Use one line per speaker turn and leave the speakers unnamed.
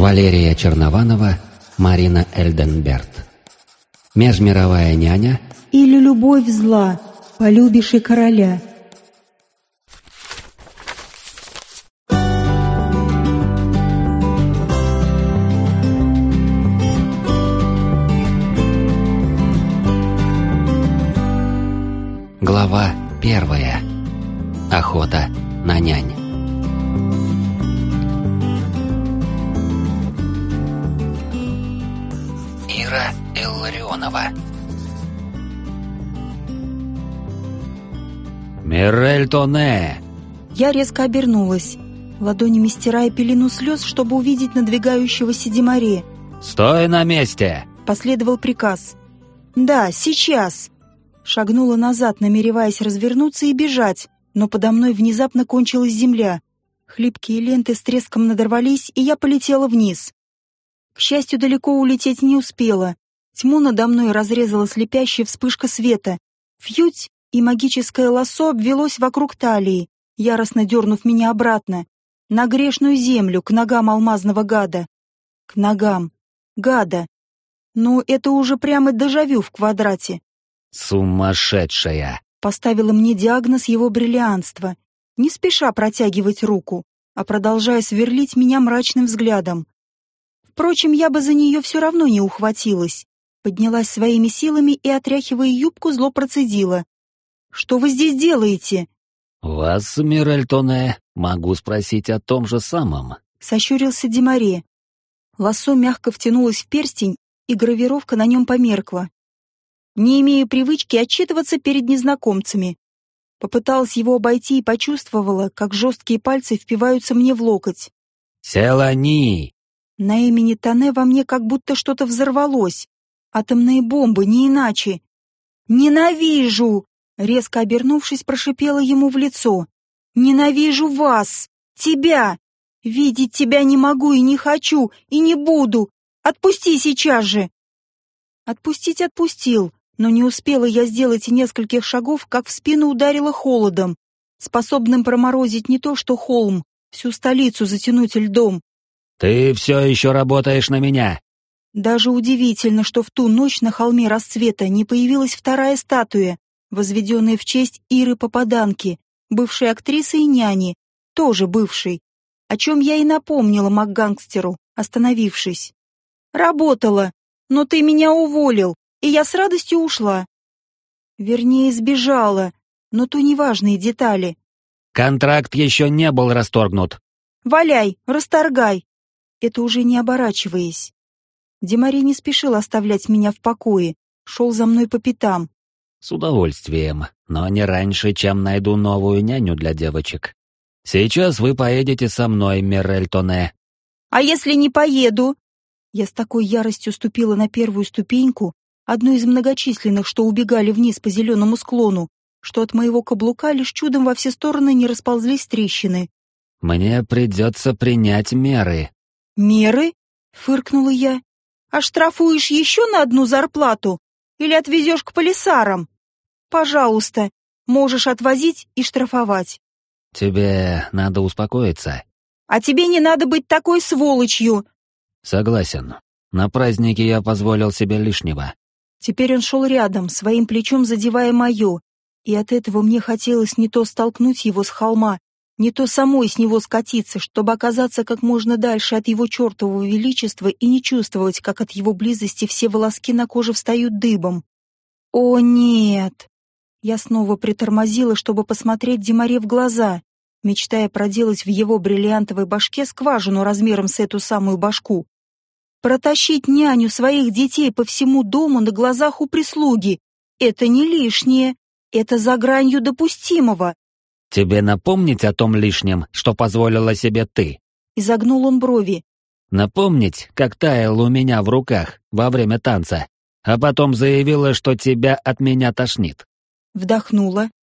Валерия Чернованова, Марина Эльденберт. Межмировая няня.
Или любовь зла, полюбишь и короля.
Глава 1. Охота на нянь. Ира Илларионова.
«Мирель Тоне!»
Я резко обернулась, ладонями стирая пелену слез, чтобы увидеть надвигающегося Демаре.
«Стой на месте!»
— последовал приказ. «Да, сейчас!» Шагнула назад, намереваясь развернуться и бежать, но подо мной внезапно кончилась земля. Хлипкие ленты с треском надорвались, и я полетела вниз. К счастью, далеко улететь не успела. Тьму надо мной разрезала слепящая вспышка света. Фьють, и магическое лассо обвелось вокруг талии, яростно дернув меня обратно, на грешную землю, к ногам алмазного гада. К ногам. Гада. Но это уже прямо дежавю в квадрате.
«Сумасшедшая!»
Поставила мне диагноз его бриллиантства, не спеша протягивать руку, а продолжая сверлить меня мрачным взглядом. Впрочем, я бы за нее все равно не ухватилась. Поднялась своими силами и, отряхивая юбку, зло процедила. «Что вы здесь делаете?»
«Вас, Мирель Тоне, могу спросить о том же самом»,
— сощурился Демаре. Лассо мягко втянулось в перстень, и гравировка на нем померкла. Не имею привычки отчитываться перед незнакомцами. Попыталась его обойти и почувствовала, как жесткие пальцы впиваются мне в локоть.
«Селани!»
На имени Тоне во мне как будто что-то взорвалось. Атомные бомбы, не иначе. «Ненавижу!» — резко обернувшись, прошипела ему в лицо. «Ненавижу вас! Тебя! Видеть тебя не могу и не хочу, и не буду! Отпусти сейчас же!» Отпустить отпустил, но не успела я сделать и нескольких шагов, как в спину ударило холодом, способным проморозить не то что холм, всю столицу затянуть льдом.
«Ты все еще работаешь на меня!»
Даже удивительно, что в ту ночь на холме расцвета не появилась вторая статуя, возведенная в честь Иры Попаданки, бывшей актрисы и няни, тоже бывшей, о чем я и напомнила макгангстеру, остановившись. «Работала, но ты меня уволил, и я с радостью ушла. Вернее, сбежала, но то неважные детали.
«Контракт еще не был расторгнут».
Валяй, расторгай!» Это уже не оборачиваясь. Демаре не спешил оставлять меня в покое, шел за мной по пятам.
«С удовольствием, но не раньше, чем найду новую няню для девочек. Сейчас вы поедете со мной, Мирель Тоне».
«А если не поеду?» Я с такой яростью ступила на первую ступеньку, одну из многочисленных, что убегали вниз по зеленому склону, что от моего каблука лишь чудом во все стороны не расползлись трещины.
«Мне придется принять меры».
«Меры?» — фыркнула я. «Оштрафуешь еще на одну зарплату? Или отвезешь к полисарам? Пожалуйста, можешь отвозить и штрафовать».
«Тебе надо успокоиться».
«А тебе не надо быть такой сволочью!»
«Согласен. На празднике я позволил себе лишнего».
Теперь он шел рядом, своим плечом задевая мое, и от этого мне хотелось не то столкнуть его с холма, не то самой с него скатиться, чтобы оказаться как можно дальше от его чертового величества и не чувствовать, как от его близости все волоски на коже встают дыбом. «О, нет!» Я снова притормозила, чтобы посмотреть Демаре в глаза, мечтая проделать в его бриллиантовой башке скважину размером с эту самую башку. Протащить няню своих детей по всему дому на глазах у прислуги — это не лишнее, это за гранью допустимого.
«Тебе напомнить о том лишнем, что позволила себе ты?»
Изогнул он брови.
«Напомнить, как таял у меня в руках во время танца, а потом заявила, что тебя от меня тошнит?»
Вдохнула,